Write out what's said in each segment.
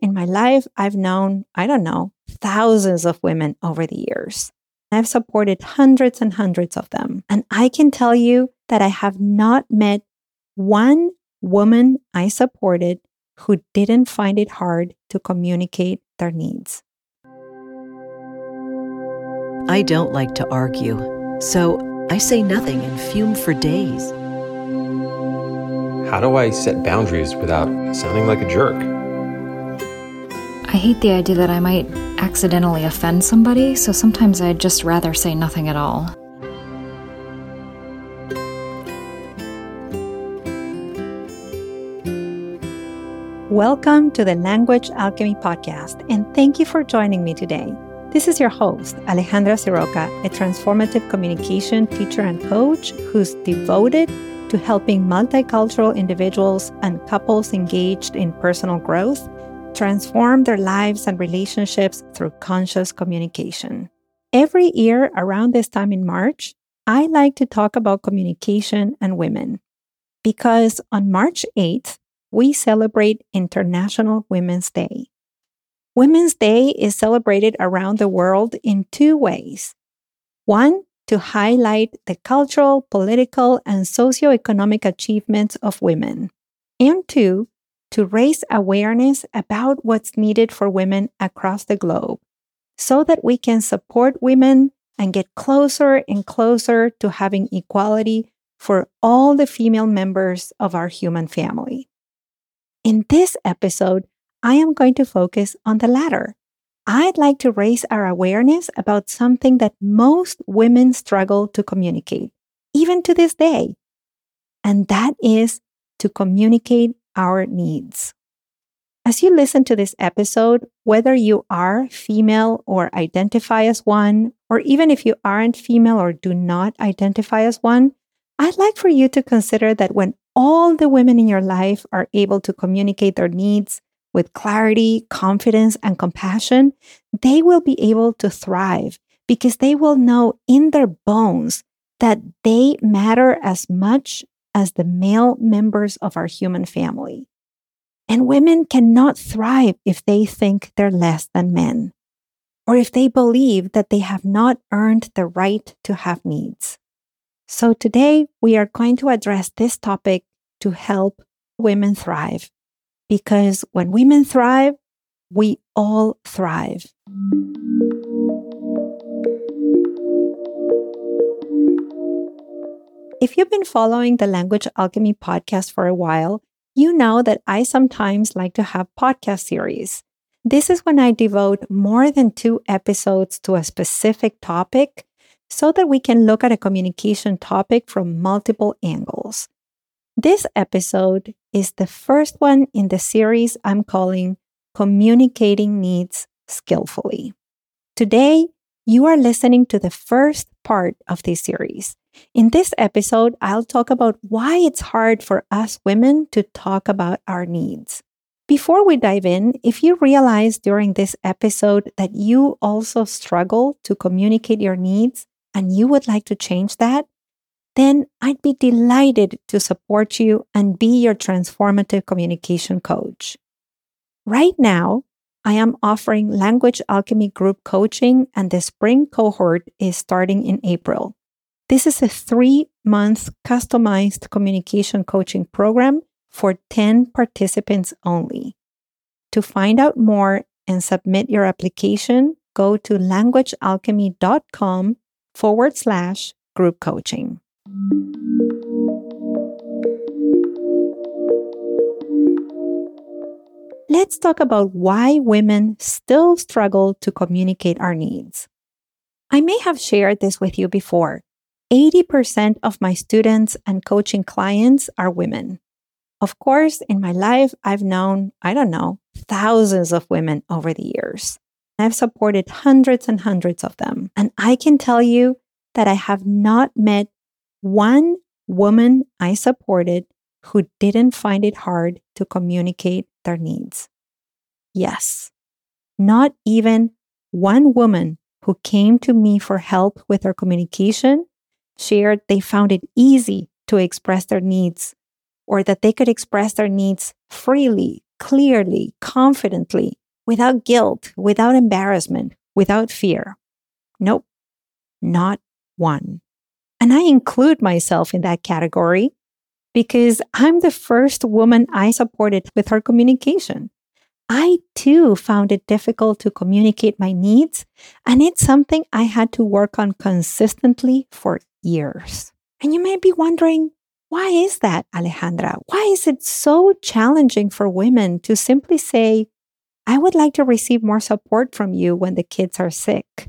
in my life, I've known, thousands of women over the years. I've supported hundreds and hundreds of them. And I can tell you that I have not met one woman I supported who didn't find it hard to communicate their needs. I don't like to argue, so I say nothing and fume for days. How do I set boundaries without sounding like a jerk? I hate the idea that I might accidentally offend somebody, so sometimes I'd just rather say nothing at all. Welcome to the Language Alchemy Podcast, and thank you for joining me today. This is your host, Alejandra Siroca, a transformative communication teacher and coach who's devoted to helping multicultural individuals and couples engaged in personal growth transform their lives and relationships through conscious communication. Every year around this time in March, I like to talk about communication and women because on March 8th, we celebrate International Women's Day. Women's Day is celebrated around the world in two ways. One, to highlight the cultural, political, and socioeconomic achievements of women. And two, to raise awareness about what's needed for women across the globe so that we can support women and get closer and closer to having equality for all the female members of our human family. In this episode, I am going to focus on the latter. I'd like to raise our awareness about something that most women struggle to communicate, even to this day, and that is to communicate our needs. As you listen to this episode, whether you are female or identify as one, or even if you aren't female or do not identify as one, I'd like for you to consider that when all the women in your life are able to communicate their needs with clarity, confidence, and compassion, they will be able to thrive because they will know in their bones that they matter as much as the male members of our human family. And women cannot thrive if they think they're less than men, or if they believe that they have not earned the right to have needs. So today, we are going to address this topic to help women thrive. Because when women thrive, we all thrive. If you've been following the Language Alchemy podcast for a while, you know that I sometimes like to have podcast series. This is when I devote more than 2 episodes to a specific topic so that we can look at a communication topic from multiple angles. This episode is the first one in the series I'm calling Communicating Needs Skillfully. Today, you are listening to the first part of this series. In this episode, I'll talk about why it's hard for us women to talk about our needs. Before we dive in, if you realize during this episode that you also struggle to communicate your needs and you would like to change that, then I'd be delighted to support you and be your transformative communication coach. Right now, I am offering Language Alchemy group coaching, and the spring cohort is starting in April. This is a 3-month customized communication coaching program for 10 participants only. To find out more and submit your application, go to languagealchemy.com/group coaching. Let's talk about why women still struggle to communicate our needs. I may have shared this with you before. 80% of my students and coaching clients are women. Of course, in my life, I've known, thousands of women over the years. I've supported hundreds and hundreds of them. And I can tell you that I have not met one woman I supported who didn't find it hard to communicate their needs. Yes, not even one woman who came to me for help with their communication shared they found it easy to express their needs, or that they could express their needs freely clearly, confidently, without guilt, without embarrassment, without fear? Nope, not one. And I include myself in that category because I'm the first woman I supported with her communication. I too found it difficult to communicate my needs, and it's something I had to work on consistently for years. And you may be wondering, why is that, Alejandra? Why is it so challenging for women to simply say, I would like to receive more support from you when the kids are sick?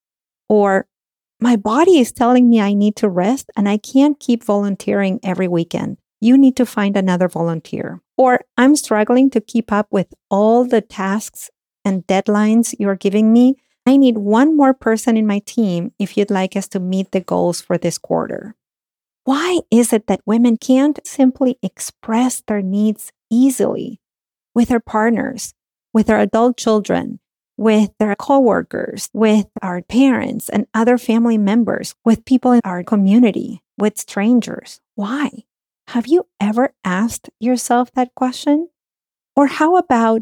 Or, my body is telling me I need to rest and I can't keep volunteering every weekend. You need to find another volunteer. Or, I'm struggling to keep up with all the tasks and deadlines you're giving me. I need one more person in my team if you'd like us to meet the goals for this quarter. Why is it that women can't simply express their needs easily with their partners, with their adult children, with their coworkers, with our parents and other family members, with people in our community, with strangers? Why? Have you ever asked yourself that question? Or how about,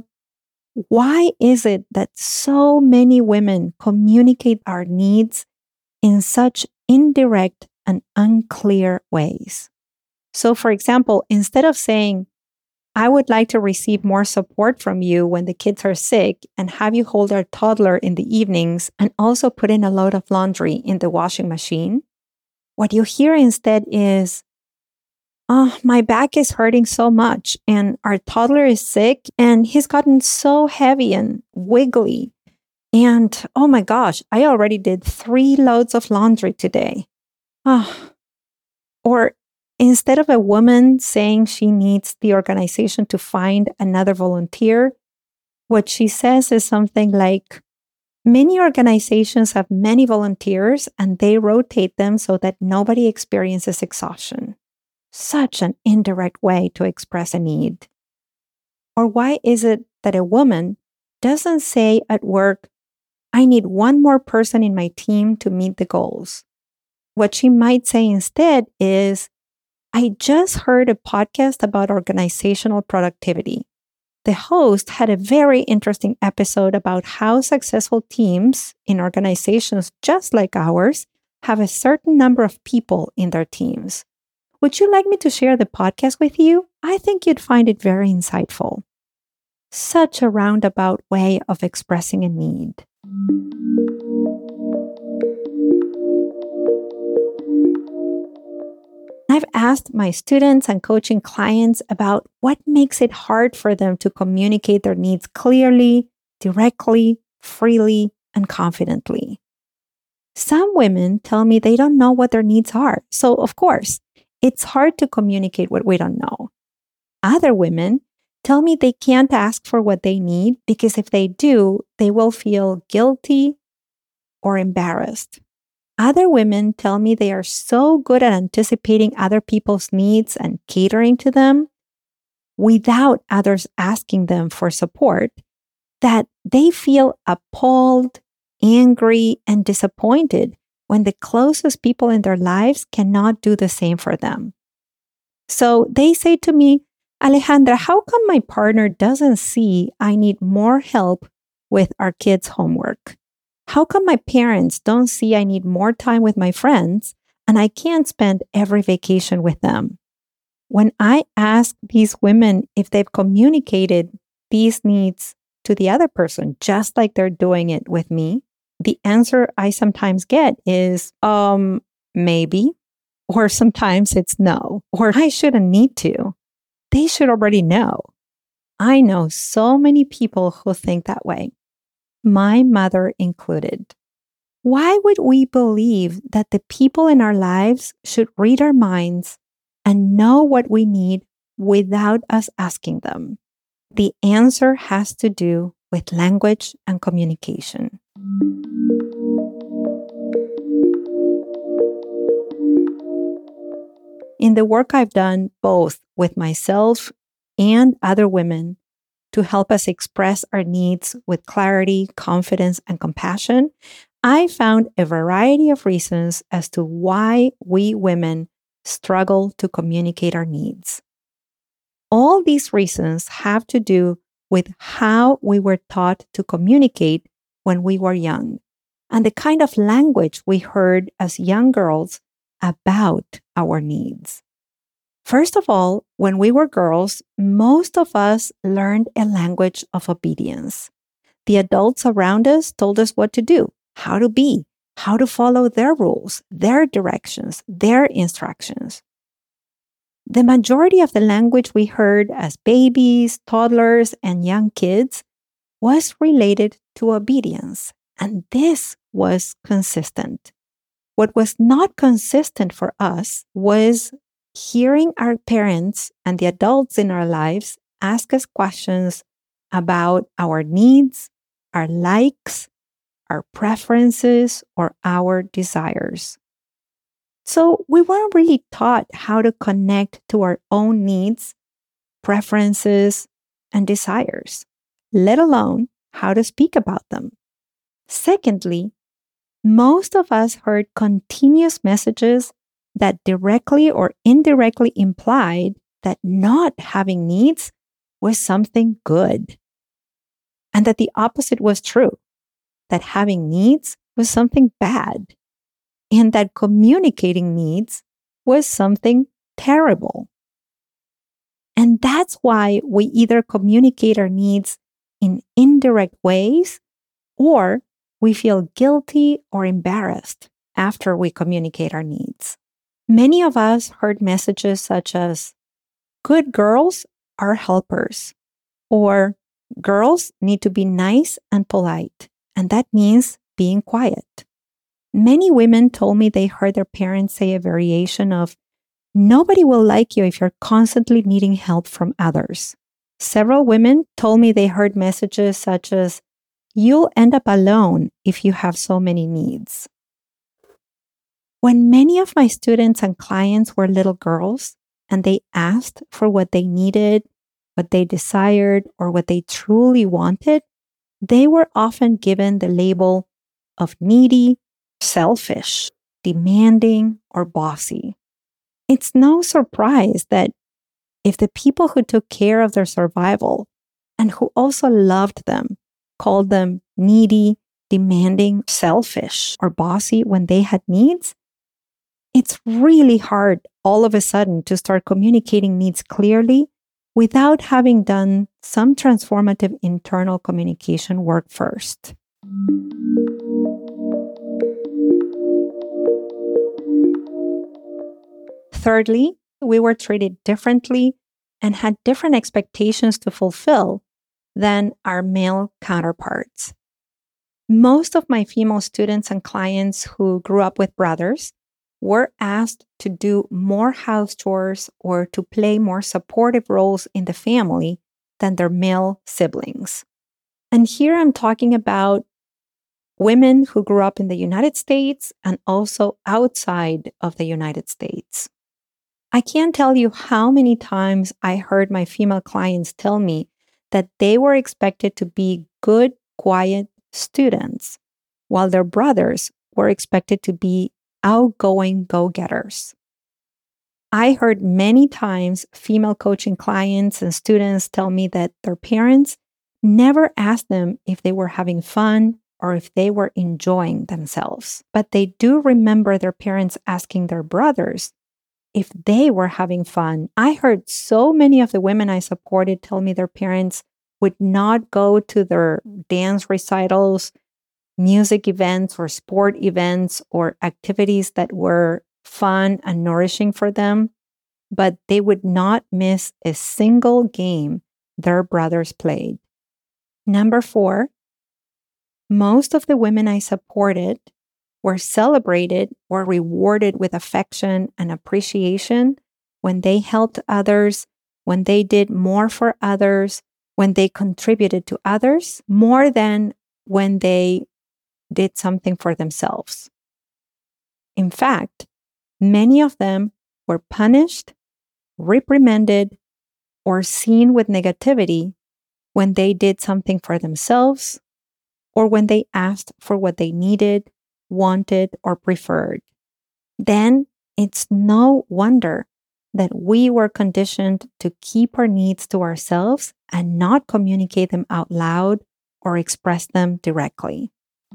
why is it that so many women communicate our needs in such indirect and unclear ways? So, for example, instead of saying, I would like to receive more support from you when the kids are sick and have you hold our toddler in the evenings and also put in a load of laundry in the washing machine, what you hear instead is, oh, my back is hurting so much and our toddler is sick and he's gotten so heavy and wiggly. And oh my gosh, I already did 3 loads of laundry today. Oh. Or instead of a woman saying she needs the organization to find another volunteer, what she says is something like, many organizations have many volunteers and they rotate them so that nobody experiences exhaustion. Such an indirect way to express a need. Or why is it that a woman doesn't say at work, I need one more person in my team to meet the goals? What she might say instead is, I just heard a podcast about organizational productivity. The host had a very interesting episode about how successful teams in organizations just like ours have a certain number of people in their teams. Would you like me to share the podcast with you? I think you'd find it very insightful. Such a roundabout way of expressing a need. I've asked my students and coaching clients about what makes it hard for them to communicate their needs clearly, directly, freely, and confidently. Some women tell me they don't know what their needs are. So, of course, it's hard to communicate what we don't know. Other women tell me they can't ask for what they need because if they do, they will feel guilty or embarrassed. Other women tell me they are so good at anticipating other people's needs and catering to them without others asking them for support that they feel appalled, angry, and disappointed when the closest people in their lives cannot do the same for them. So they say to me, Alejandra, how come my partner doesn't see I need more help with our kids' homework? How come my parents don't see I need more time with my friends and I can't spend every vacation with them? When I ask these women if they've communicated these needs to the other person, just like they're doing it with me, the answer I sometimes get is, maybe, or sometimes it's no, or I shouldn't need to. They should already know. I know so many people who think that way. My mother included. Why would we believe that the people in our lives should read our minds and know what we need without us asking them? The answer has to do with language and communication. In the work I've done both with myself and other women to help us express our needs with clarity, confidence, and compassion, I found a variety of reasons as to why we women struggle to communicate our needs. All these reasons have to do with how we were taught to communicate when we were young and the kind of language we heard as young girls about our needs. First of all, when we were girls, most of us learned a language of obedience. The adults around us told us what to do, how to be, how to follow their rules, their directions, their instructions. The majority of the language we heard as babies, toddlers, and young kids was related to obedience, and this was consistent. What was not consistent for us was hearing our parents and the adults in our lives ask us questions about our needs, our likes, our preferences, or our desires. So we weren't really taught how to connect to our own needs, preferences, and desires, let alone how to speak about them. Secondly, most of us heard continuous messages that directly or indirectly implied that not having needs was something good, and that the opposite was true, that having needs was something bad, and that communicating needs was something terrible. And that's why we either communicate our needs in indirect ways or we feel guilty or embarrassed after we communicate our needs. Many of us heard messages such as, good girls are helpers, or girls need to be nice and polite, and that means being quiet. Many women told me they heard their parents say a variation of, nobody will like you if you're constantly needing help from others. Several women told me they heard messages such as, you'll end up alone if you have so many needs. When many of my students and clients were little girls and they asked for what they needed, what they desired, or what they truly wanted, they were often given the label of needy, selfish, demanding, or bossy. It's no surprise that if the people who took care of their survival and who also loved them called them needy, demanding, selfish, or bossy when they had needs, it's really hard all of a sudden to start communicating needs clearly without having done some transformative internal communication work first. Thirdly, we were treated differently and had different expectations to fulfill than our male counterparts. Most of my female students and clients who grew up with brothers were asked to do more house chores or to play more supportive roles in the family than their male siblings. And here I'm talking about women who grew up in the United States and also outside of the United States. I can't tell you how many times I heard my female clients tell me that they were expected to be good, quiet students, while their brothers were expected to be outgoing go-getters. I heard many times female coaching clients and students tell me that their parents never asked them if they were having fun or if they were enjoying themselves. But they do remember their parents asking their brothers if they were having fun. I heard so many of the women I supported tell me their parents would not go to their dance recitals, music events, or sport events, or activities that were fun and nourishing for them, but they would not miss a single game their brothers played. Number 4, most of the women I supported were celebrated or rewarded with affection and appreciation when they helped others, when they did more for others, when they contributed to others, more than when they did something for themselves. In fact, many of them were punished, reprimanded, or seen with negativity when they did something for themselves or when they asked for what they needed, wanted, or preferred. Then it's no wonder that we were conditioned to keep our needs to ourselves and not communicate them out loud or express them directly.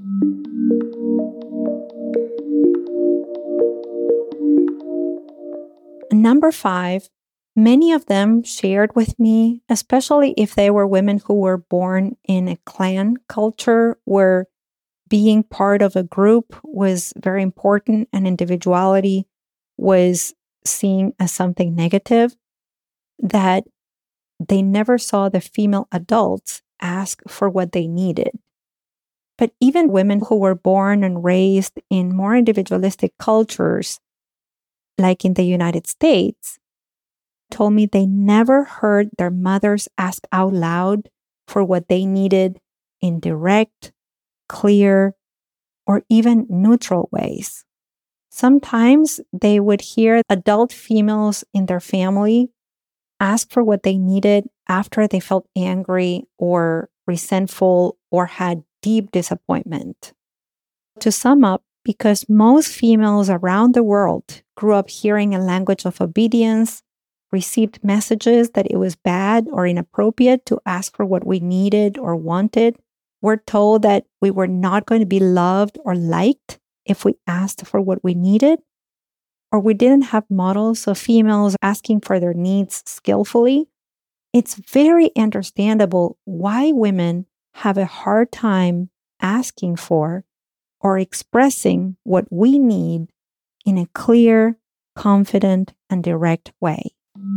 Number 5, many of them shared with me, especially if they were women who were born in a clan culture where being part of a group was very important and individuality was seen as something negative, that they never saw the female adults ask for what they needed. But even women who were born and raised in more individualistic cultures, like in the United States, told me they never heard their mothers ask out loud for what they needed in direct, clear, or even neutral ways. Sometimes they would hear adult females in their family ask for what they needed after they felt angry or resentful or had deep disappointment. To sum up, because most females around the world grew up hearing a language of obedience, received messages that it was bad or inappropriate to ask for what we needed or wanted, we're told that we were not going to be loved or liked if we asked for what we needed, or we didn't have models of females asking for their needs skillfully. It's very understandable why women have a hard time asking for or expressing what we need in a clear, confident, and direct way.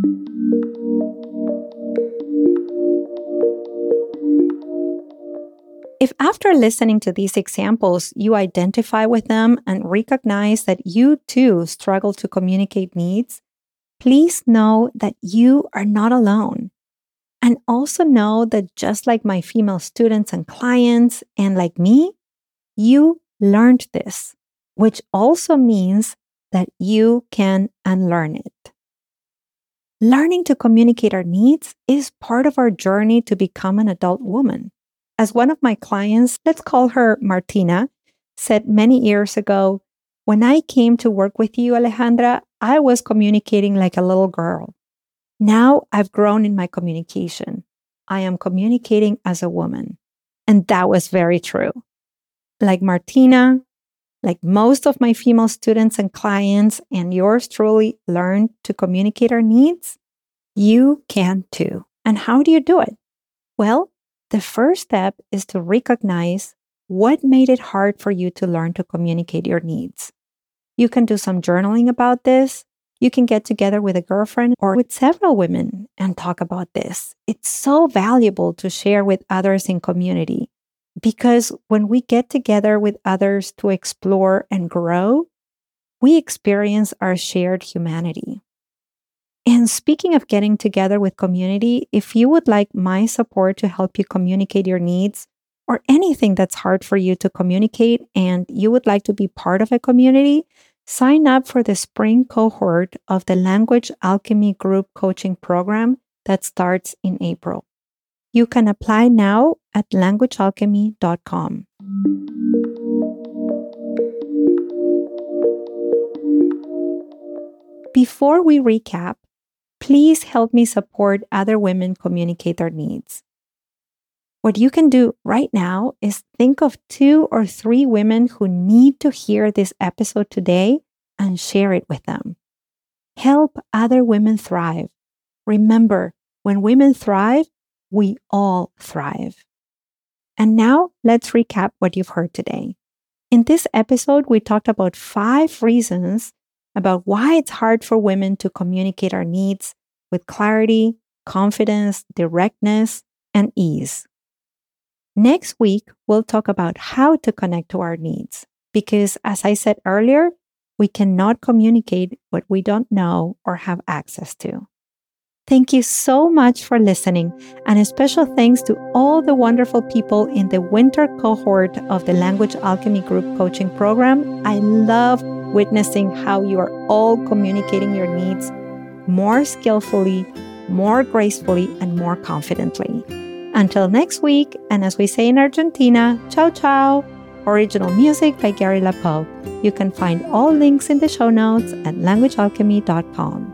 If after listening to these examples, you identify with them and recognize that you too struggle to communicate needs, please know that you are not alone. And also know that just like my female students and clients, and like me, you learned this, which also means that you can unlearn it. Learning to communicate our needs is part of our journey to become an adult woman. As one of my clients, let's call her Martina, said many years ago, when I came to work with you, Alejandra, I was communicating like a little girl. Now I've grown in my communication. I am communicating as a woman. And that was very true. Like Martina, like most of my female students and clients, and yours truly learned to communicate our needs, you can too. And how do you do it? Well, the first step is to recognize what made it hard for you to learn to communicate your needs. You can do some journaling about this. You can get together with a girlfriend or with several women and talk about this. It's so valuable to share with others in community because when we get together with others to explore and grow, we experience our shared humanity. And speaking of getting together with community, if you would like my support to help you communicate your needs or anything that's hard for you to communicate and you would like to be part of a community, sign up for the spring cohort of the Language Alchemy Group Coaching Program that starts in April. You can apply now at languagealchemy.com. Before we recap, please help me support other women communicate their needs. What you can do right now is think of 2 or 3 women who need to hear this episode today and share it with them. Help other women thrive. Remember, when women thrive, we all thrive. And now let's recap what you've heard today. In this episode, we talked about 5 reasons about why it's hard for women to communicate our needs with clarity, confidence, directness, and ease. Next week, we'll talk about how to connect to our needs, because as I said earlier, we cannot communicate what we don't know or have access to. Thank you so much for listening, and a special thanks to all the wonderful people in the winter cohort of the Language Alchemy Group Coaching Program. I love witnessing how you are all communicating your needs more skillfully, more gracefully, and more confidently. Until next week, and as we say in Argentina, ciao ciao! Original music by Gary LaPoe. You can find all links in the show notes at languagealchemy.com.